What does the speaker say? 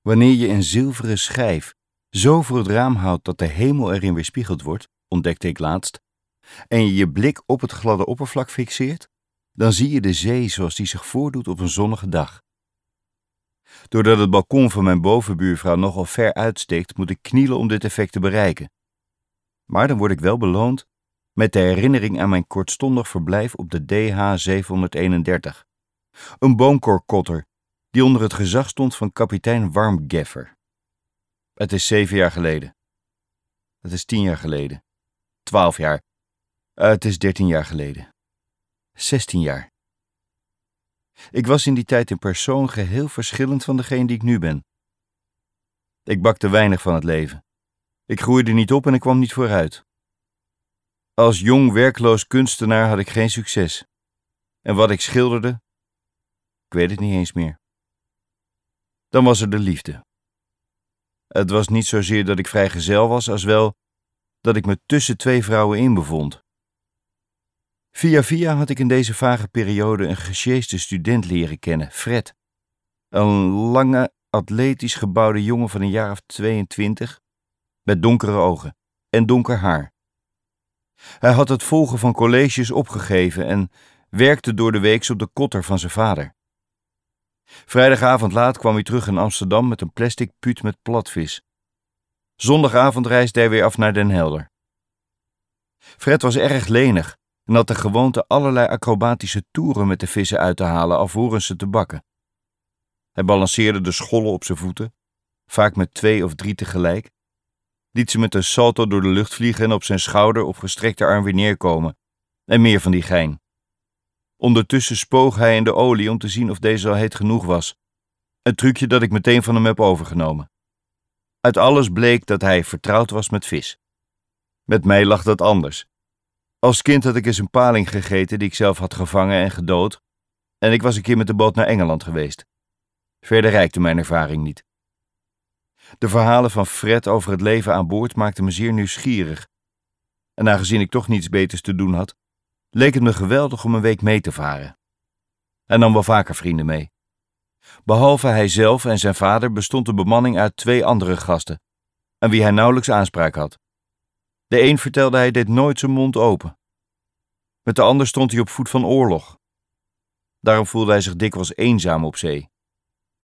Wanneer je een zilveren schijf zo voor het raam houdt dat de hemel erin weerspiegeld wordt, ontdekte ik laatst, en je je blik op het gladde oppervlak fixeert, dan zie je de zee zoals die zich voordoet op een zonnige dag. Doordat het balkon van mijn bovenbuurvrouw nogal ver uitsteekt, moet ik knielen om dit effect te bereiken. Maar dan word ik wel beloond met de herinnering aan mijn kortstondig verblijf op de DH 731, een boomkorkotter die onder het gezag stond van kapitein Warmgeffer. Het is 7 jaar geleden. Het is 10 jaar geleden. 12 jaar. Het is 13 jaar geleden. 16 jaar. Ik was in die tijd in persoon geheel verschillend van degene die ik nu ben. Ik bakte weinig van het leven. Ik groeide niet op en ik kwam niet vooruit. Als jong werkloos kunstenaar had ik geen succes. En wat ik schilderde, ik weet het niet eens meer. Dan was er de liefde. Het was niet zozeer dat ik vrijgezel was, als wel dat ik me tussen 2 vrouwen in bevond. Via via had ik in deze vage periode een gesjeesde student leren kennen, Fred. Een lange, atletisch gebouwde jongen van een jaar of 22, met donkere ogen en donker haar. Hij had het volgen van colleges opgegeven en werkte door de weeks op de kotter van zijn vader. Vrijdagavond laat kwam hij terug in Amsterdam met een plastic puut met platvis. Zondagavond reisde hij weer af naar Den Helder. Fred was erg lenig en had de gewoonte allerlei acrobatische toeren met de vissen uit te halen alvorens ze te bakken. Hij balanceerde de schollen op zijn voeten, vaak met 2 of 3 tegelijk, liet ze met een salto door de lucht vliegen en op zijn schouder op gestrekte arm weer neerkomen, en meer van die gein. Ondertussen spoog hij in de olie om te zien of deze al heet genoeg was, een trucje dat ik meteen van hem heb overgenomen. Uit alles bleek dat hij vertrouwd was met vis. Met mij lag dat anders. Als kind had ik eens een paling gegeten die ik zelf had gevangen en gedood, en ik was een keer met de boot naar Engeland geweest. Verder reikte mijn ervaring niet. De verhalen van Fred over het leven aan boord maakten me zeer nieuwsgierig. En aangezien ik toch niets beters te doen had, leek het me geweldig om een week mee te varen. Hij nam wel vaker vrienden mee. Behalve hij zelf en zijn vader bestond de bemanning uit 2 andere gasten, aan wie hij nauwelijks aanspraak had. De een, vertelde hij, deed nooit zijn mond open. Met de ander stond hij op voet van oorlog. Daarom voelde hij zich dikwijls eenzaam op zee.